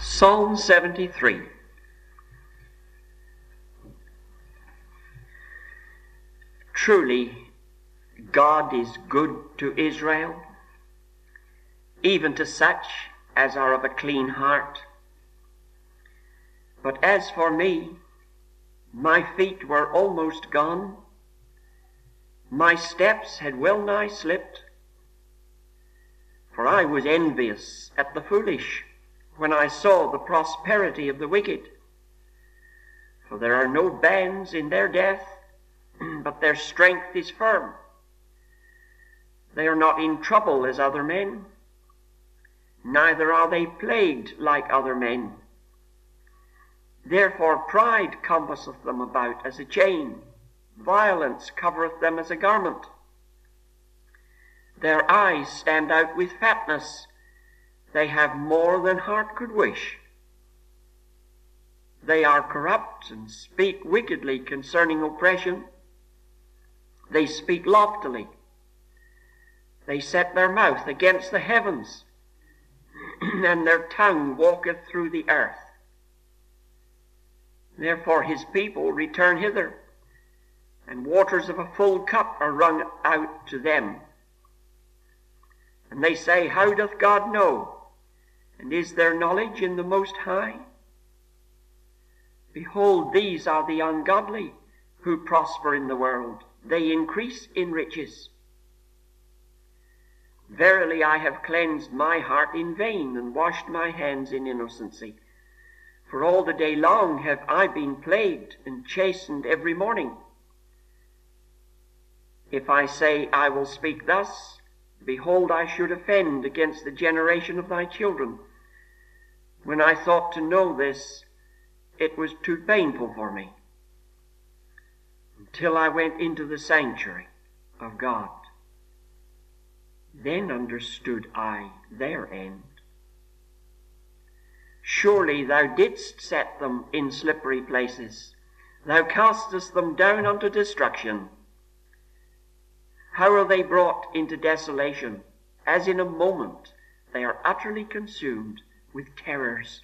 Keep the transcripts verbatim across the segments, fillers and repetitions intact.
Psalm seventy-three. Truly, God is good to Israel, even to such as are of a clean heart. But as for me, my feet were almost gone, my steps had well nigh slipped. For I was envious at the foolish, when I saw the prosperity of the wicked. For there are no bands in their death, but their strength is firm. They are not in trouble as other men, neither are they plagued like other men. Therefore pride compasseth them about as a chain, violence covereth them as a garment. Their eyes stand out with fatness, they have more than heart could wish. They are corrupt and speak wickedly concerning oppression. They speak loftily. They set their mouth against the heavens, and their tongue walketh through the earth. Therefore his people return hither, and waters of a full cup are wrung out to them. And they say, How doth God know? And is there knowledge in the Most High? Behold, these are the ungodly who prosper in the world. They increase in riches. Verily I have cleansed my heart in vain, and washed my hands in innocency. For all the day long have I been plagued and chastened every morning. If I say, I will speak thus, behold, I should offend against the generation of thy children. When I thought to know this, it was too painful for me, until I went into the sanctuary of God. Then understood I their end. Surely thou didst set them in slippery places. Thou castest them down unto destruction. How are they brought into desolation? As in a moment they are utterly consumed with terrors.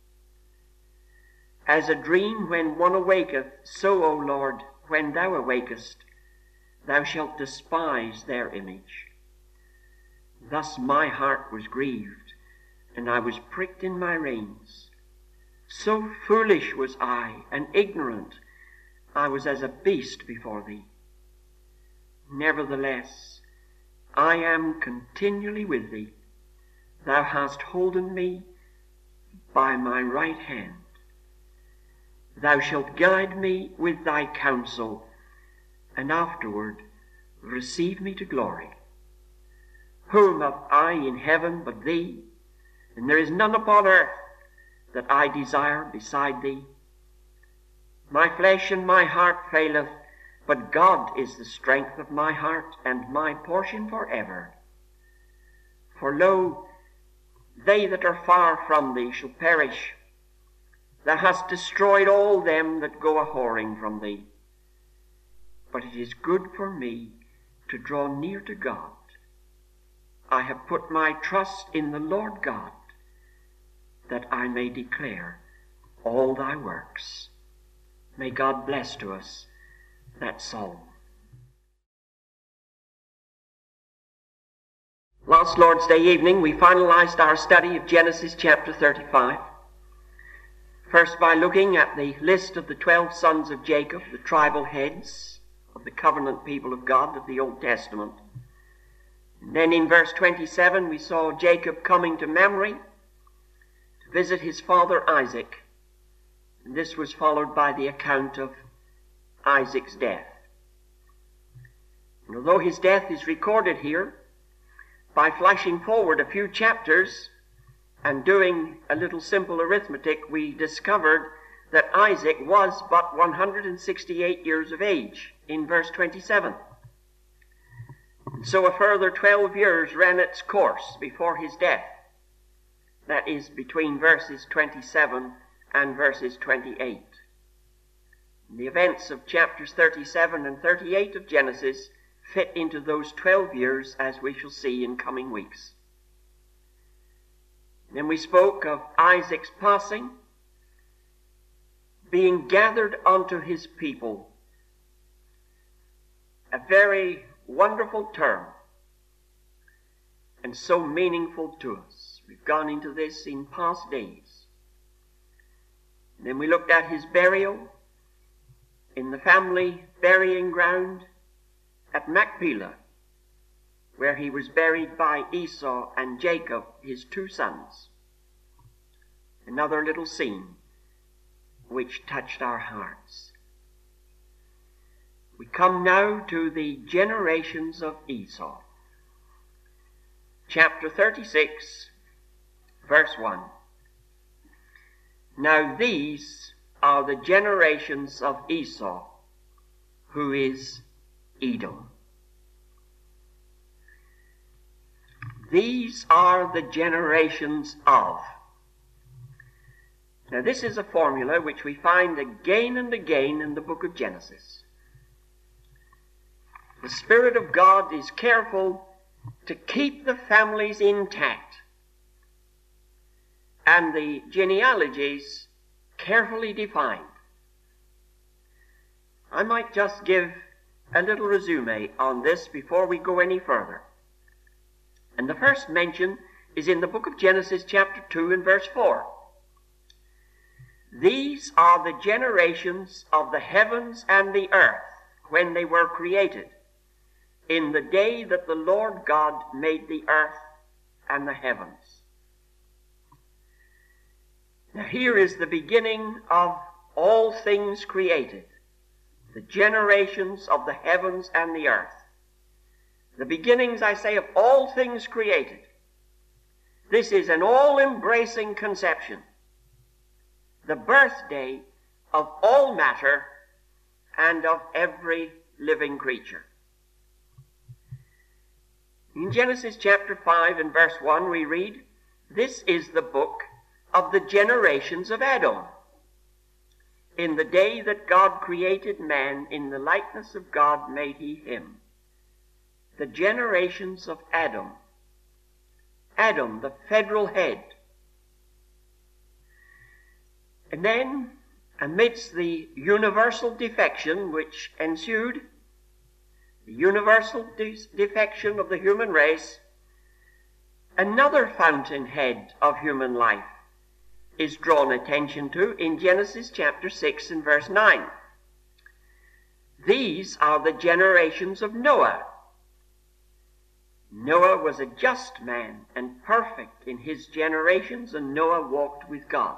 As a dream when one awaketh, so, O Lord, when thou awakest, thou shalt despise their image. Thus my heart was grieved, and I was pricked in my reins. So foolish was I, and ignorant, I was as a beast before thee. Nevertheless, I am continually with thee. Thou hast holden me by my right hand. Thou shalt guide me with thy counsel, and afterward receive me to glory. Whom have I in heaven but thee? And there is none upon earth that I desire beside thee. My flesh and my heart faileth, but God is the strength of my heart, and my portion forever. For lo, they that are far from thee shall perish. Thou hast destroyed all them that go a-whoring from thee. But it is good for me to draw near to God. I have put my trust in the Lord God, that I may declare all thy works. May God bless to us that psalm. Last Lord's Day evening we finalized our study of Genesis chapter thirty-five. First by looking at the list of the twelve sons of Jacob, the tribal heads of the covenant people of God of the Old Testament. And then in verse twenty-seven we saw Jacob coming to Mamre to visit his father Isaac. And this was followed by the account of Isaac's death. And although his death is recorded here, by flashing forward a few chapters and doing a little simple arithmetic, we discovered that Isaac was but one hundred sixty-eight years of age in verse twenty-seven. And so a further twelve years ran its course before his death. That is between verses twenty-seven and verses twenty-eight. The events of chapters thirty-seven and thirty-eight of Genesis fit into those twelve years, as we shall see in coming weeks. Then we spoke of Isaac's passing, being gathered unto his people. A very wonderful term, and so meaningful to us. We've gone into this in past days. And then we looked at his burial in the family burying ground at Machpelah, where he was buried by Esau and Jacob, his two sons. Another little scene which touched our hearts. We come now to the generations of Esau. Chapter thirty-six, verse one. Now these are the generations of Esau, who is Edom. These are the generations of. Now this is a formula which we find again and again in the book of Genesis. The Spirit of God is careful to keep the families intact and the genealogies carefully defined. I might just give a little resume on this before we go any further. And the first mention is in the book of Genesis chapter two and verse four. These are the generations of the heavens and the earth when they were created, in the day that the Lord God made the earth and the heavens. Now here is the beginning of all things created, the generations of the heavens and the earth. The beginnings, I say, of all things created. This is an all-embracing conception, the birthday of all matter and of every living creature. In Genesis chapter five and verse one we read, "This is the book of the generations of Adam. In the day that God created man, in the likeness of God made he him." The generations of Adam. Adam, the federal head. And then, amidst the universal defection which ensued, the universal de- defection of the human race, another fountainhead of human life is drawn attention to in Genesis chapter six and verse nine. These are the generations of Noah. Noah was a just man and perfect in his generations, and Noah walked with God.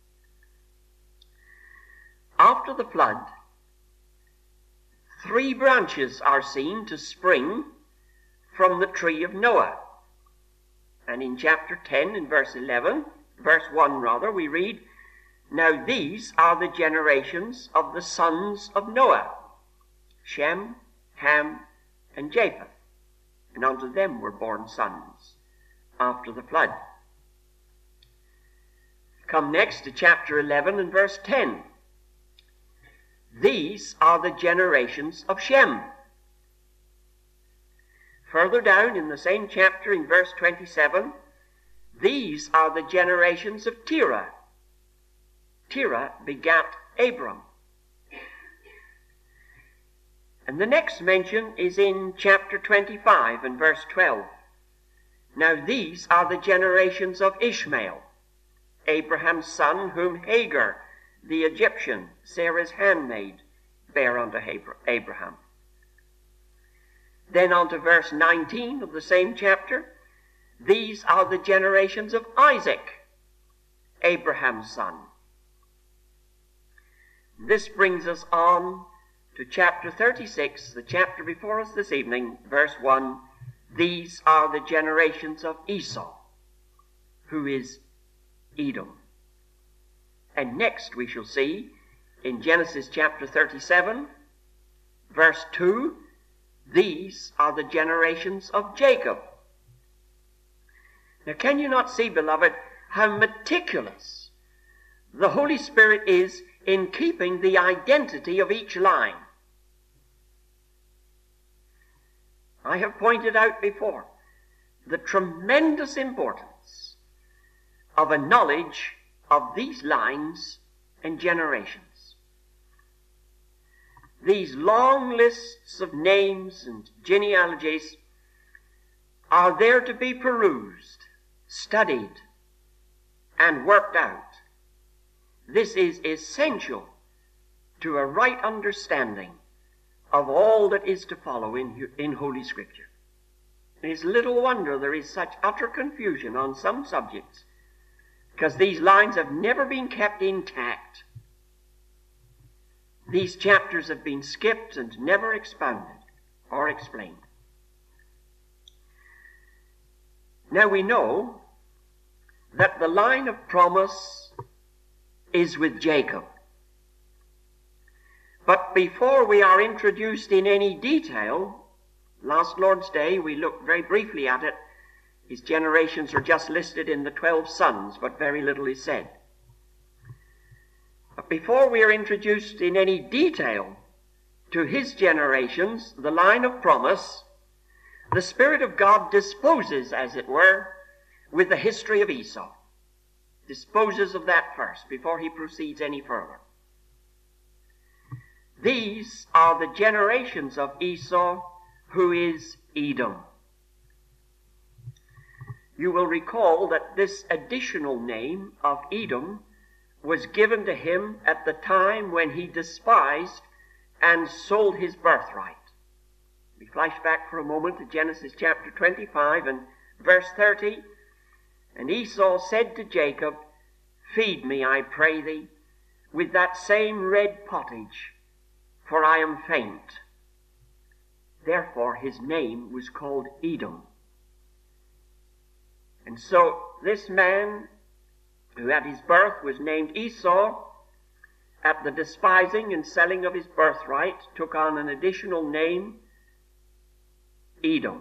After the flood, three branches are seen to spring from the tree of Noah. And in chapter ten, in verse eleven, verse one rather, we read, "Now these are the generations of the sons of Noah, Shem, Ham, and Japheth. And unto them were born sons after the flood." Come next to chapter eleven and verse ten. "These are the generations of Shem." Further down in the same chapter in verse twenty-seven, "These are the generations of Terah." Terah begat Abram. And the next mention is in chapter twenty-five and verse twelve. "Now these are the generations of Ishmael, Abraham's son, whom Hagar, the Egyptian, Sarah's handmaid, bare unto Abraham." Then on to verse nineteen of the same chapter. "These are the generations of Isaac, Abraham's son." This brings us on to chapter thirty-six, the chapter before us this evening, verse one. "These are the generations of Esau, who is Edom." And next we shall see in Genesis chapter thirty-seven, verse two, "These are the generations of Jacob." Now can you not see, beloved, how meticulous the Holy Spirit is in keeping the identity of each line? I have pointed out before the tremendous importance of a knowledge of these lines and generations. These long lists of names and genealogies are there to be perused, studied, and worked out. This is essential to a right understanding of all that is to follow in, in Holy Scripture. It is little wonder there is such utter confusion on some subjects, because these lines have never been kept intact. These chapters have been skipped and never expounded or explained. Now we know that the line of promise is with Jacob. But before we are introduced in any detail, last Lord's Day we looked very briefly at it. His generations are just listed in the twelve sons, but very little is said. But before we are introduced in any detail to his generations, the line of promise, the Spirit of God disposes, as it were, with the history of Esau. Disposes of that first, before he proceeds any further. These are the generations of Esau, who is Edom. You will recall that this additional name of Edom was given to him at the time when he despised and sold his birthright. We flash back for a moment to Genesis chapter twenty-five and verse thirty. And Esau said to Jacob, "Feed me, I pray thee, with that same red pottage, for I am faint." Therefore his name was called Edom. And so this man, who at his birth was named Esau, at the despising and selling of his birthright, took on an additional name, Edom.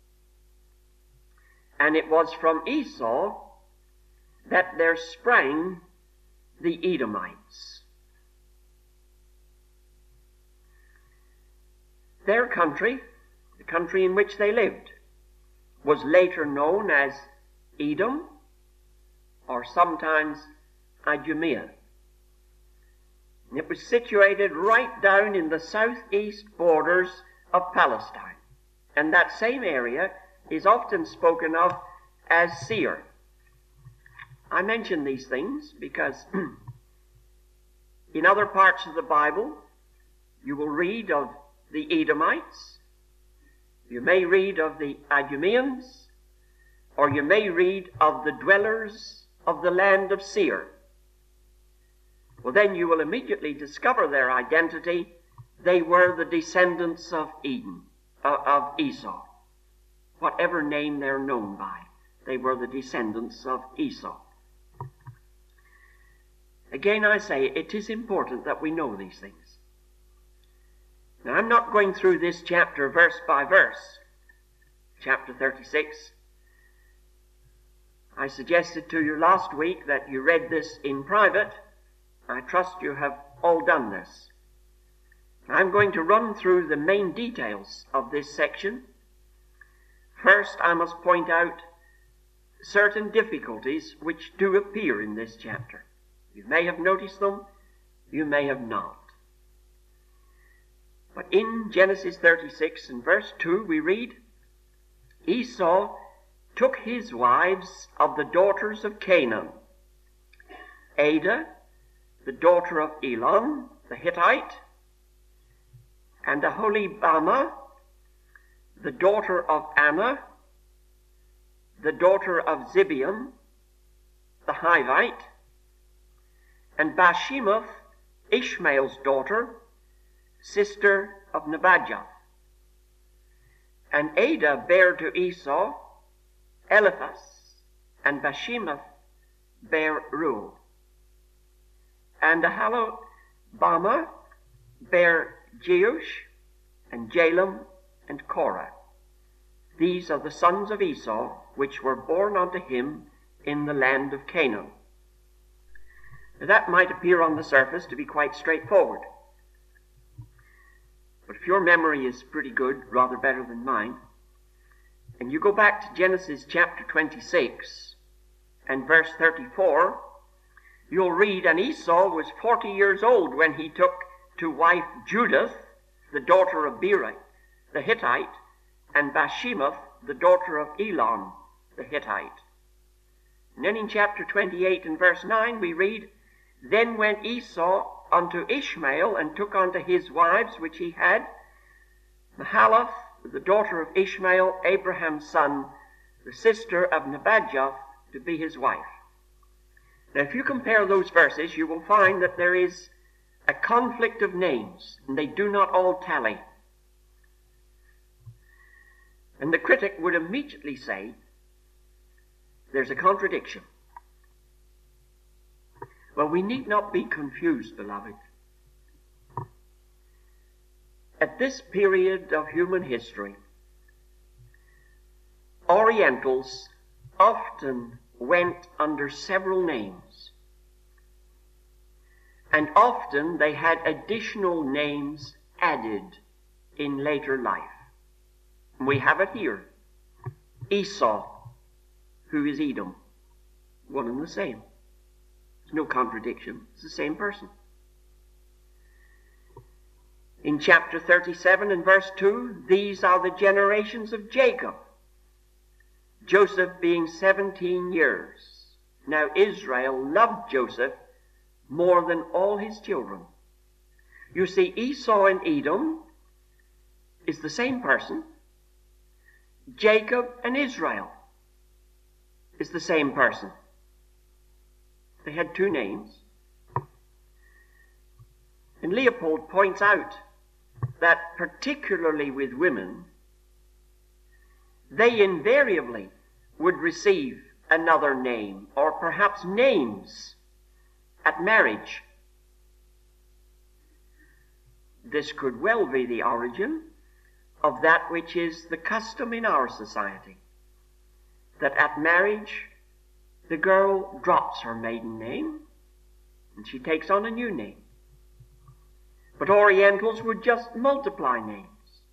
And it was from Esau that there sprang the Edomites. Their country, the country in which they lived, was later known as Edom, or sometimes Idumea. It was situated right down in the southeast borders of Palestine, and that same area is often spoken of as Seir. I mention these things because in other parts of the Bible you will read of the Edomites, you may read of the Idumeans, or you may read of the dwellers of the land of Seir. Well, then you will immediately discover their identity. They were the descendants of Edom, uh, of Esau. Whatever name they're known by, they were the descendants of Esau. Again, I say, it is important that we know these things. Now, I'm not going through this chapter verse by verse, chapter thirty-six. I suggested to you last week that you read this in private. I trust you have all done this. I'm going to run through the main details of this section. First, I must point out certain difficulties which do appear in this chapter. You may have noticed them, you may have not. But in Genesis thirty-six and verse two we read, Esau took his wives of the daughters of Canaan, Adah, the daughter of Elon, the Hittite, and Aholibamah, the daughter of Anna, the daughter of Zibeon, the Hivite, and Bashemath, Ishmael's daughter, sister of Nebajoth. And Adah bare to Esau Eliphaz, and Bashemath bare Reuel. And Aholibamah bare Jeush, and Jalem, and Korah. These are the sons of Esau, which were born unto him in the land of Canaan. Now, that might appear on the surface to be quite straightforward. But if your memory is pretty good, rather better than mine, and you go back to Genesis chapter twenty-six and verse thirty-four, you'll read, and Esau was forty years old when he took to wife Judith, the daughter of Beri, the Hittite, and Bashemath, the daughter of Elon, the Hittite. And then in chapter twenty-eight and verse nine we read, then went Esau unto Ishmael, and took unto his wives which he had, Mahalath, the daughter of Ishmael, Abraham's son, the sister of Nebajoth, to be his wife. Now if you compare those verses, you will find that there is a conflict of names, and they do not all tally. And the critic would immediately say, there's a contradiction. Well, we need not be confused, beloved. At this period of human history, Orientals often went under several names, and often they had additional names added in later life. We have it here. Esau, who is Edom, one and the same. There's no contradiction. It's the same person. In chapter thirty-seven and verse two, these are the generations of Jacob, Joseph being seventeen years. Now Israel loved Joseph more than all his children. You see, Esau and Edom is the same person. Jacob and Israel is the same person. They had two names. And Leopold points out that particularly with women, they invariably would receive another name, or perhaps names, at marriage. This could well be the origin of that which is the custom in our society, that at marriage the girl drops her maiden name and she takes on a new name. But Orientals would just multiply names.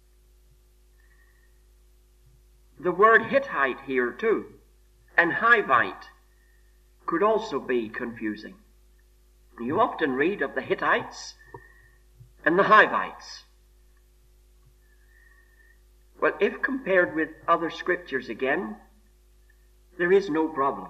The word Hittite here too, and Hivite, could also be confusing. You often read of the Hittites and the Hivites. Well, if compared with other scriptures again, there is no problem.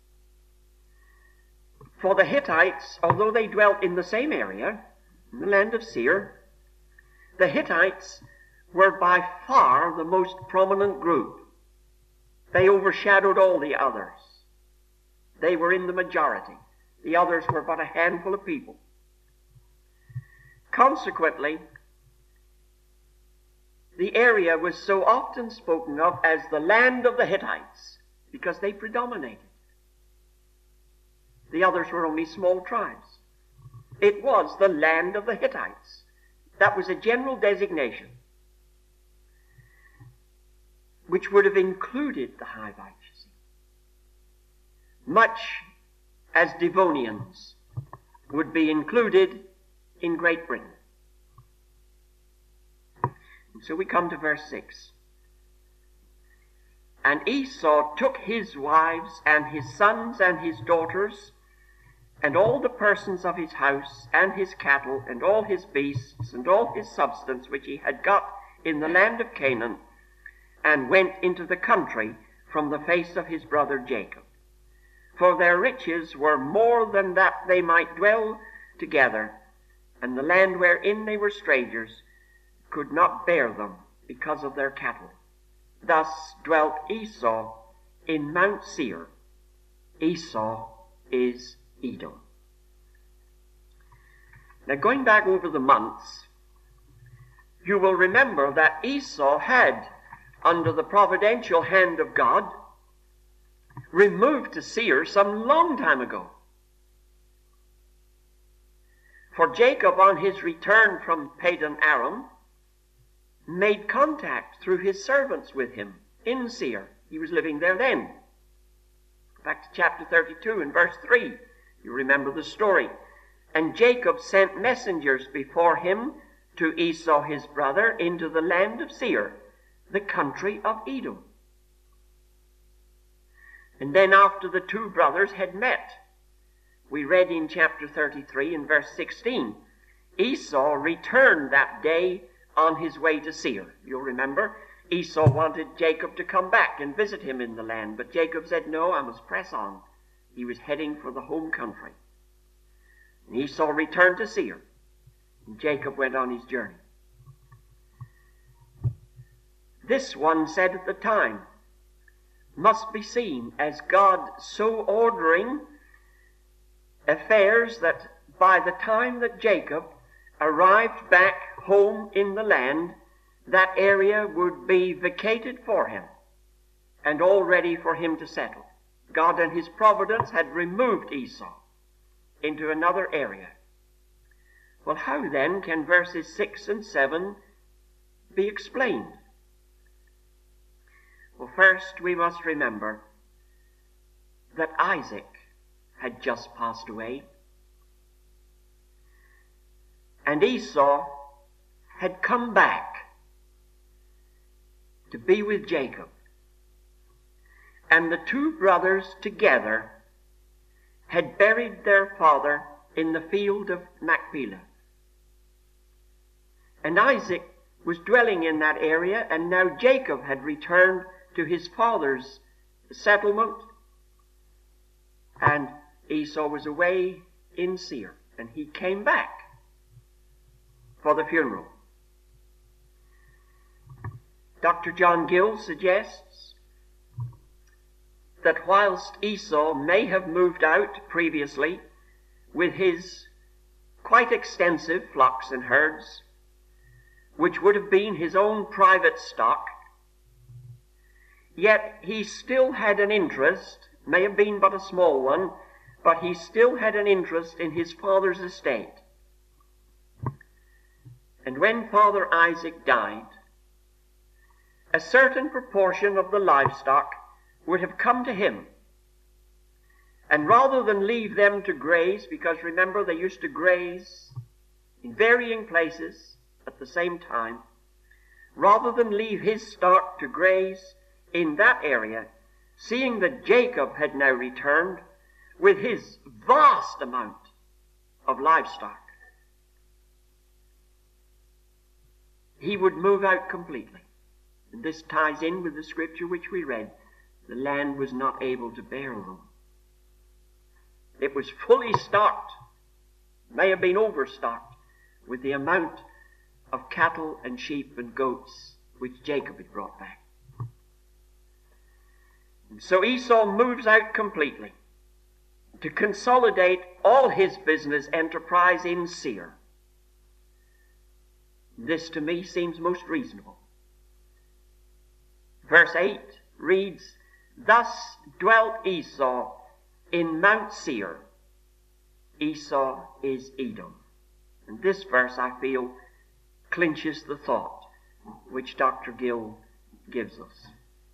For the Hittites, although they dwelt in the same area, in the land of Seir, the Hittites were by far the most prominent group. They overshadowed all the others. They were in the majority. The others were but a handful of people. Consequently, the area was so often spoken of as the land of the Hittites because they predominated. The others were only small tribes. It was the land of the Hittites. That was a general designation which would have included the Hivites, you see. Much as Devonians would be included in Great Britain. And so we come to verse six. And Esau took his wives and his sons and his daughters and all the persons of his house and his cattle and all his beasts and all his substance which he had got in the land of Canaan, and went into the country from the face of his brother Jacob. For their riches were more than that they might dwell together, and the land wherein they were strangers could not bear them because of their cattle. Thus dwelt Esau in Mount Seir. Esau is Edom. Now, going back over the months, you will remember that Esau had, under the providential hand of God, removed to Seir some long time ago. For Jacob, on his return from Padan Aram, made contact through his servants with him in Seir. He was living there then. Back to chapter thirty-two and verse three. You remember the story. And Jacob sent messengers before him to Esau his brother into the land of Seir, the country of Edom. And then after the two brothers had met, we read in chapter thirty-three in verse sixteen, Esau returned that day on his way to Seir. You'll remember, Esau wanted Jacob to come back and visit him in the land, but Jacob said, no, I must press on. He was heading for the home country. And Esau returned to Seir, and Jacob went on his journey. This, one said at the time, must be seen as God so ordering affairs that by the time that Jacob arrived back home in the land, that area would be vacated for him and all ready for him to settle. God and his providence had removed Esau into another area. Well, how then can verses six and seven be explained? Well, first we must remember that Isaac had just passed away, and Esau had come back to be with Jacob. And the two brothers together had buried their father in the field of Machpelah. And Isaac was dwelling in that area, and now Jacob had returned to his father's settlement, and Esau was away in Seir, and he came back for the funeral. Doctor John Gill suggests that whilst Esau may have moved out previously with his quite extensive flocks and herds, which would have been his own private stock, yet he still had an interest, may have been but a small one, but he still had an interest in his father's estate. And when Father Isaac died, a certain proportion of the livestock would have come to him. And rather than leave them to graze, because remember they used to graze in varying places at the same time, rather than leave his stock to graze in that area, seeing that Jacob had now returned with his vast amount of livestock, he would move out completely. And this ties in with the scripture which we read. The land was not able to bear them. It was fully stocked, may have been overstocked, with the amount of cattle and sheep and goats which Jacob had brought back. And so Esau moves out completely to consolidate all his business enterprise in Seir. This to me seems most reasonable. Verse eight reads, Thus dwelt Esau in Mount Seir. Esau is Edom. And this verse, I feel, clinches the thought which Doctor Gill gives us.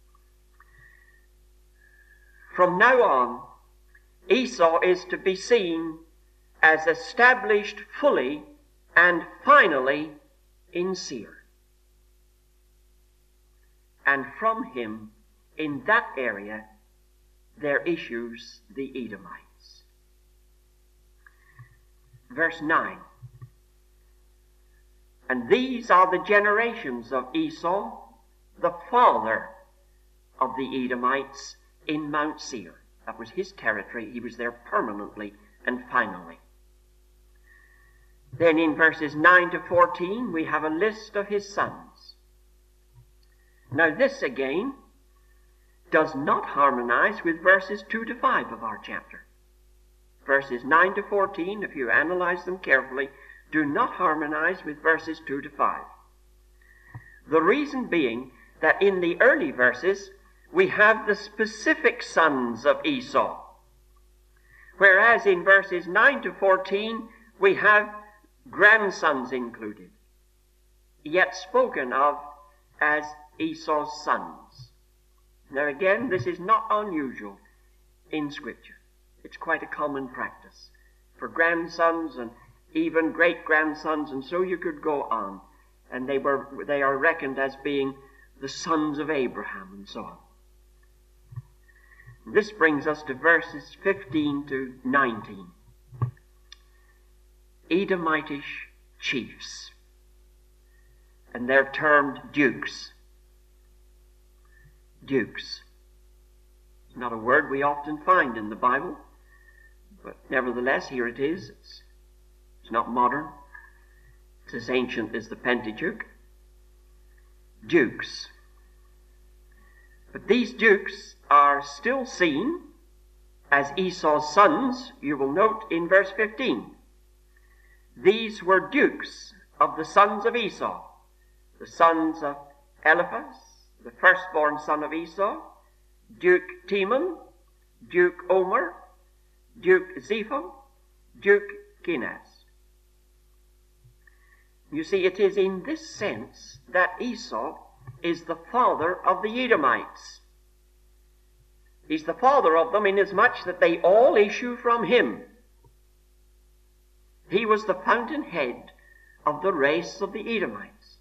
From now on, Esau is to be seen as established fully and finally in Seir. And from him, in that area, there issues the Edomites. Verse nine. And these are the generations of Esau, the father of the Edomites, in Mount Seir. That was his territory. He was there permanently and finally. Then in verses nine to fourteen, we have a list of his sons. Now this again does not harmonize with verses two to five of our chapter. Verses nine to fourteen, if you analyze them carefully, do not harmonize with verses two to five. The reason being that in the early verses we have the specific sons of Esau, whereas in verses nine to fourteen we have grandsons included, yet spoken of as Esau's sons. Now again, this is not unusual in Scripture. It's quite a common practice for grandsons and even great-grandsons, and so you could go on. And they were they are reckoned as being the sons of Abraham and so on. This brings us to verses fifteen to nineteen. Edomitish chiefs, and they're termed dukes. Dukes. It's not a word we often find in the Bible, but nevertheless, here it is. It's, it's not modern. It's as ancient as the Pentateuch. Dukes. But these dukes are still seen as Esau's sons, you will note in verse fifteen. These were dukes of the sons of Esau, the sons of Eliphaz, the firstborn son of Esau, Duke Teman, Duke Omer, Duke Zephon, Duke Kenaz. You see, it is in this sense that Esau is the father of the Edomites. He's the father of them inasmuch that they all issue from him. He was the fountainhead of the race of the Edomites.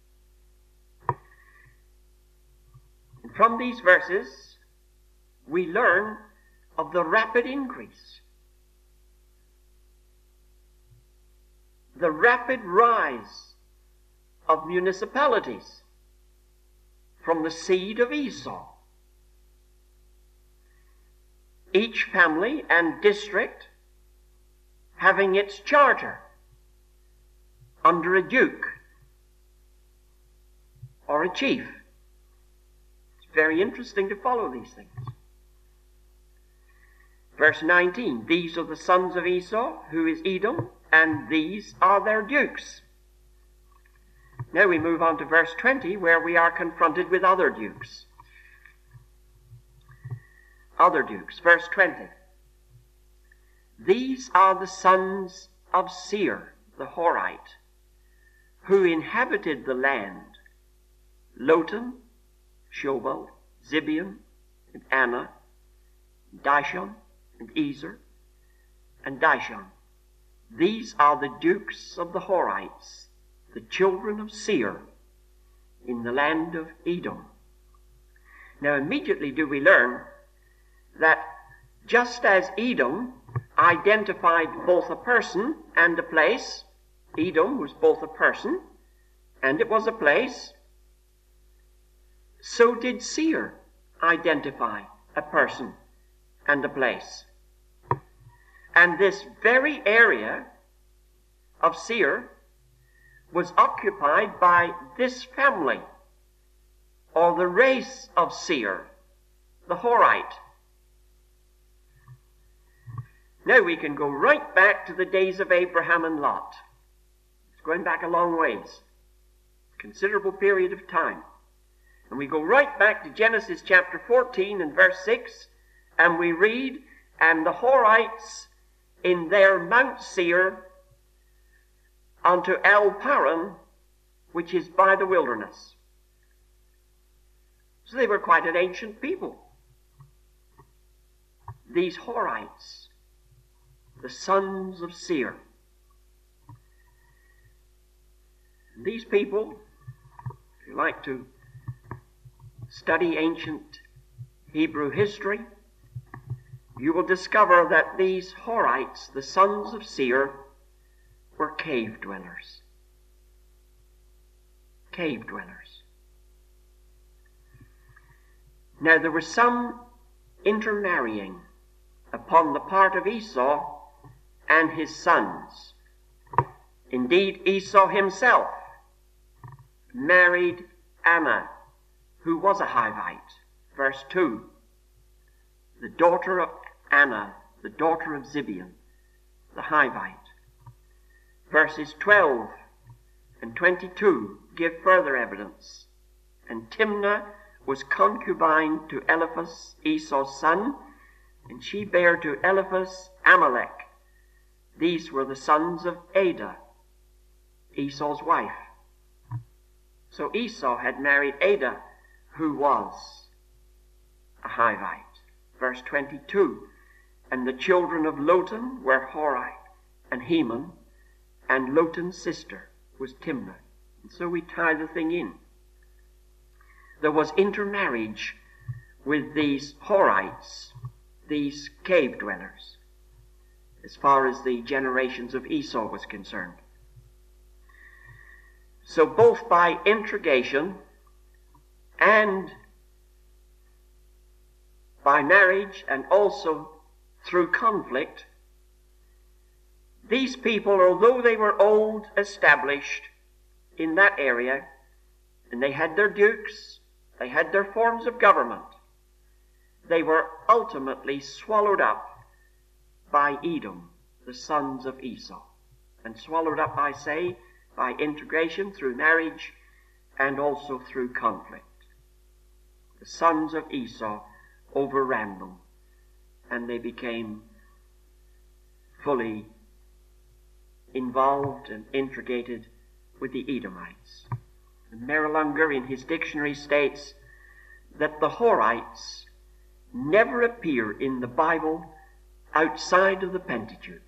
And from these verses, we learn of the rapid increase, the rapid rise of municipalities from the seed of Esau. Each family and district having its charter under a duke or a chief. It's very interesting to follow these things. Verse nineteen, these are the sons of Esau, who is Edom, and these are their dukes. Now we move on to verse twenty, where we are confronted with other dukes. Other dukes. Verse twenty. These are the sons of Seir, the Horite, who inhabited the land, Lotan, Shobal, Zibeon, and Anna, Dishon, and Ezer, and Dishon. These are the dukes of the Horites, the children of Seir, in the land of Edom. Now immediately do we learn that just as Edom identified both a person and a place, Edom was both a person and it was a place, so did Seir identify a person and a place. And this very area of Seir was occupied by this family, or the race of Seir, the Horite. Now we can go right back to the days of Abraham and Lot. It's going back a long ways, a considerable period of time. And we go right back to Genesis chapter fourteen and verse six, and we read, and the Horites in their Mount Seir unto El Paran, which is by the wilderness. So they were quite an ancient people. These Horites, the sons of Seir. These people, if you like to study ancient Hebrew history, you will discover that these Horites, the sons of Seir, were cave dwellers. Cave dwellers. Now there was some intermarrying upon the part of Esau and his sons. Indeed, Esau himself married Anna, who was a Hivite. Verse two, the daughter of Anna, the daughter of Zibeon, the Hivite. Verses twelve and twenty-two give further evidence. And Timnah was concubine to Eliphaz, Esau's son, and she bare to Eliphaz Amalek. These were the sons of Adah, Esau's wife. So Esau had married Adah, who was a Hivite. Verse twenty-two, and the children of Lotan were Hori and Heman, and Lotan's sister was Timnah. And so we tie the thing in. There was intermarriage with these Horites, these cave dwellers, as far as the generations of Esau was concerned. So both by introgation and by marriage and also through conflict, these people, although they were old, established in that area, and they had their dukes, they had their forms of government, they were ultimately swallowed up by Edom, the sons of Esau, and swallowed up, I say, by integration through marriage and also through conflict. The sons of Esau overran them, and they became fully involved and integrated with the Edomites. And Merrill Unger in his dictionary states that the Horites never appear in the Bible outside of the Pentateuch,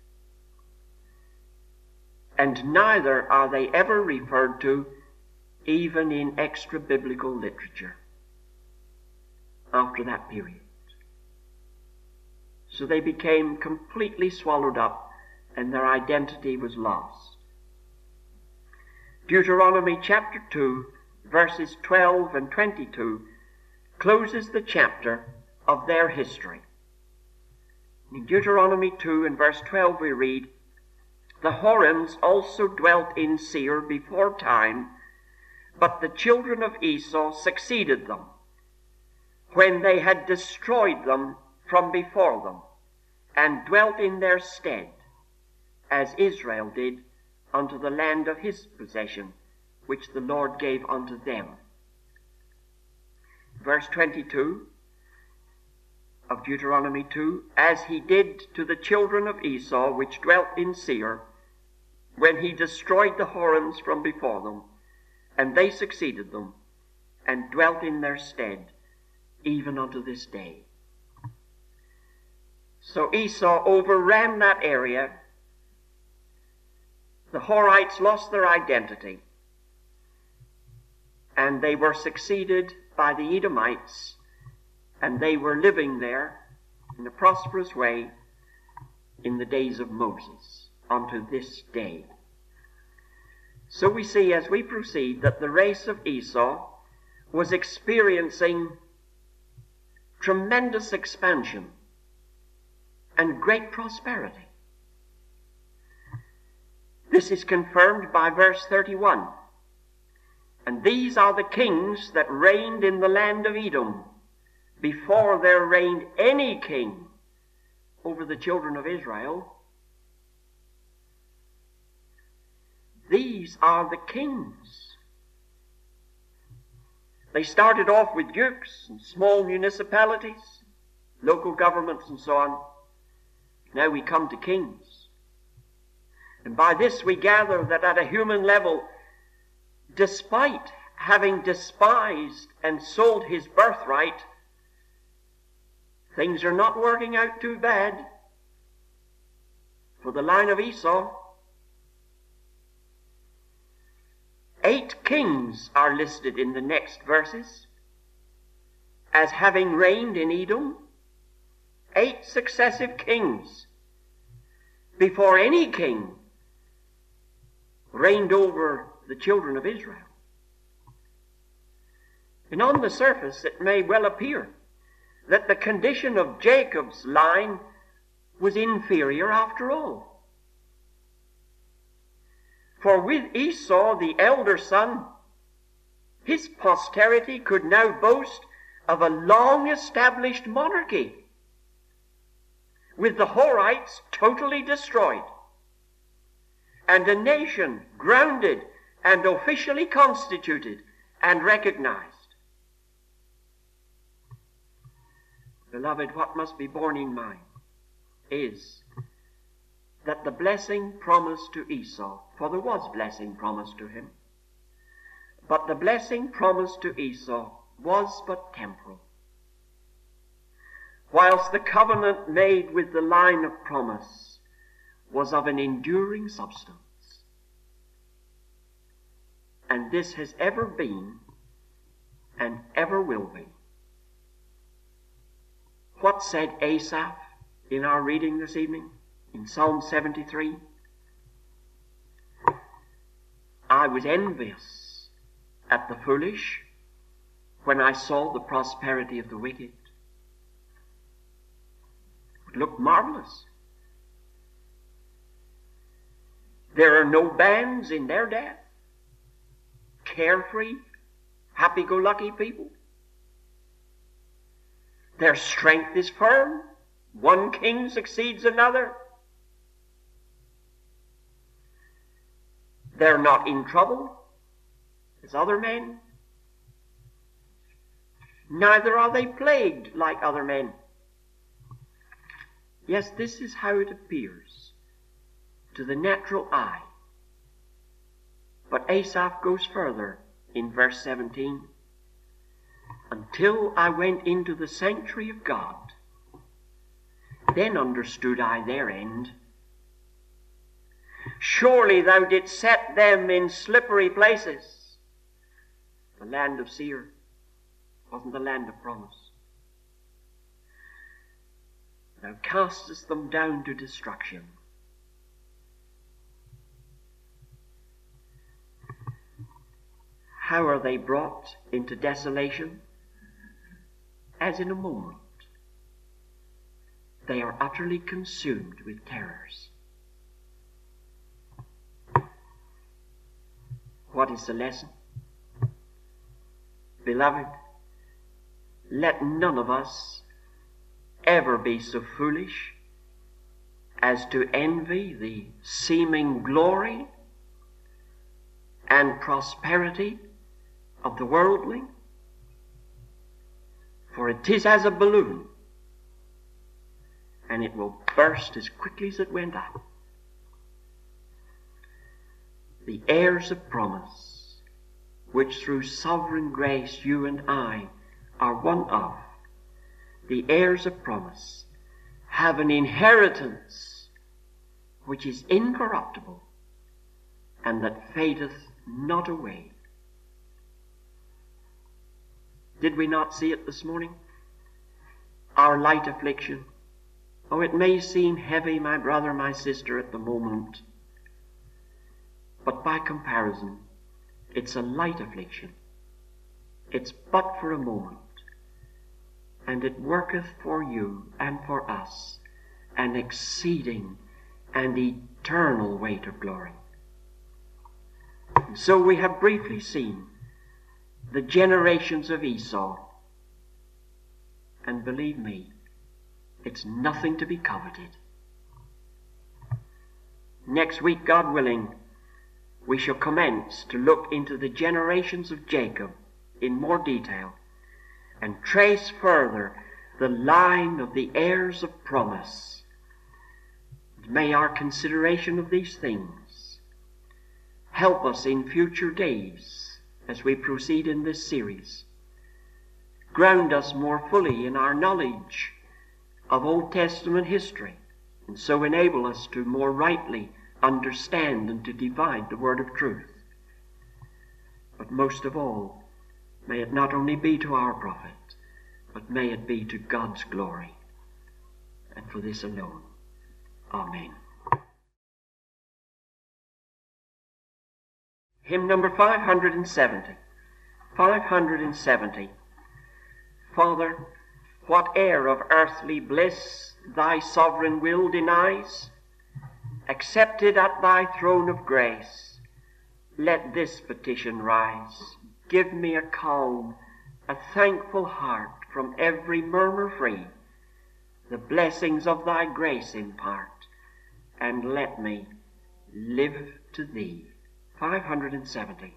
and neither are they ever referred to even in extra-biblical literature after that period. So they became completely swallowed up, and their identity was lost. Deuteronomy chapter two, verses twelve and twenty-two, closes the chapter of their history. In Deuteronomy two and verse twelve we read, "The Horims also dwelt in Seir before time, but the children of Esau succeeded them, when they had destroyed them from before them, and dwelt in their stead, as Israel did unto the land of his possession, which the Lord gave unto them." Verse twenty-two of Deuteronomy two, "As he did to the children of Esau, which dwelt in Seir, when he destroyed the Horims from before them, and they succeeded them, and dwelt in their stead, even unto this day." So Esau overran that area. The Horites lost their identity, and they were succeeded by the Edomites, and they were living there in a prosperous way in the days of Moses unto this day. So we see as we proceed that the race of Esau was experiencing tremendous expansion and great prosperity. This is confirmed by verse thirty-one. "And these are the kings that reigned in the land of Edom, before there reigned any king over the children of Israel." These are the kings. They started off with dukes and small municipalities, local governments and so on. Now we come to kings. And by this we gather that at a human level, despite having despised and sold his birthright, things are not working out too bad for the line of Esau. Eight kings are listed in the next verses as having reigned in Edom. Eight successive kings before any king reigned over the children of Israel. And on the surface it may well appear that the condition of Jacob's line was inferior after all. For with Esau, the elder son, his posterity could now boast of a long-established monarchy, with the Horites totally destroyed, and a nation grounded and officially constituted and recognized. Beloved, what must be borne in mind is that the blessing promised to Esau, for there was blessing promised to him, but the blessing promised to Esau was but temporal, whilst the covenant made with the line of promise was of an enduring substance. And this has ever been and ever will be what said Asaph in our reading this evening in Psalm seventy-three? I was envious at the foolish when I saw the prosperity of the wicked. It looked marvelous. There are no bands in their death. Carefree, happy-go-lucky people. Their strength is firm. One king succeeds another. They're not in trouble as other men. Neither are they plagued like other men. Yes, this is how it appears to the natural eye. But Asaph goes further in verse seventeen. Until I went into the sanctuary of God, then understood I their end. Surely thou didst set them in slippery places. The land of Seir wasn't the land of promise. Thou castest them down to destruction. How are they brought into desolation? As in a moment. They are utterly consumed with terrors. What is the lesson? Beloved, let none of us ever be so foolish as to envy the seeming glory and prosperity of the worldling, for it is as a balloon, and it will burst as quickly as it went up. The heirs of promise, which through sovereign grace you and I are one of, the heirs of promise have an inheritance which is incorruptible and that fadeth not away. Did we not see it this morning? Our light affliction. Oh, it may seem heavy, my brother, my sister, at the moment, but by comparison, it's a light affliction. It's but for a moment, and it worketh for you and for us an exceeding and eternal weight of glory. And so we have briefly seen the generations of Esau, and believe me, it's nothing to be coveted. Next week, God willing, we shall commence to look into the generations of Jacob in more detail and trace further the line of the heirs of promise. And may our consideration of these things help us in future days as we proceed in this series, ground us more fully in our knowledge of Old Testament history, and so enable us to more rightly understand and to divide the word of truth. But most of all, may it not only be to our profit, but may it be to God's glory, and for this alone. Amen. Hymn number five hundred seventy. five hundred seventy. Father, whate'er of earthly bliss thy sovereign will denies, accepted at thy throne of grace, let this petition rise. Give me a calm, a thankful heart, from every murmur free. The blessings of thy grace impart, and let me live to thee. five hundred seventy.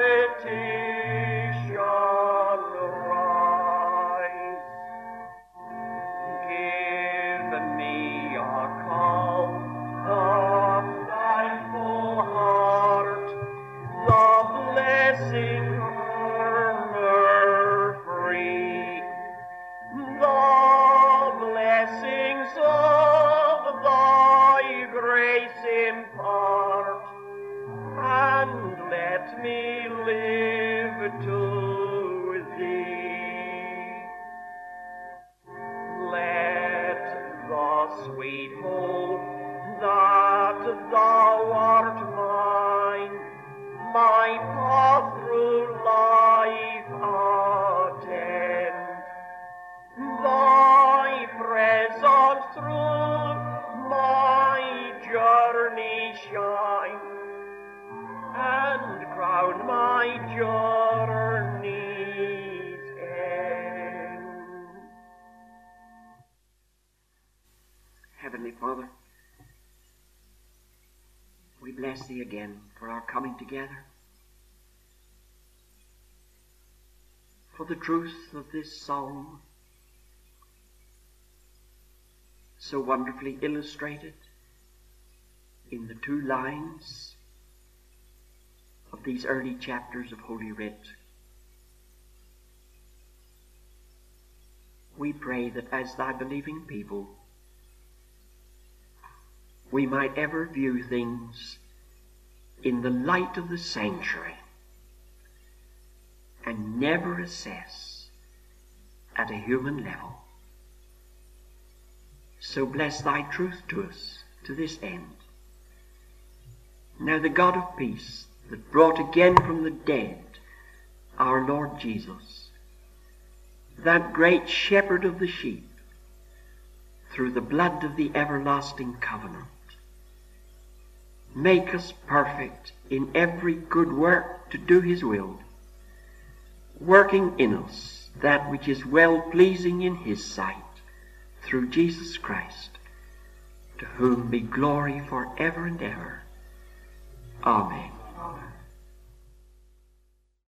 rise. Give me a calm, a thankful heart, the blessing murmur free, the blessings of thy grace impart, and let me live to thee. Let the sweet hope that thou art mine, my path through life attend. Thy presence through my journey shine, and crown my journey's end. Heavenly Father, we bless Thee again for our coming together, for the truth of this song, so wonderfully illustrated in the two lines of these early chapters of Holy Writ. We pray that as Thy believing people, we might ever view things in the light of the sanctuary and never assess at a human level. So bless Thy truth to us to this end. Now the God of peace, that brought again from the dead our Lord Jesus, that great shepherd of the sheep, through the blood of the everlasting covenant, make us perfect in every good work to do His will, working in us that which is well-pleasing in His sight, through Jesus Christ, to whom be glory for ever and ever. Amen. Amen.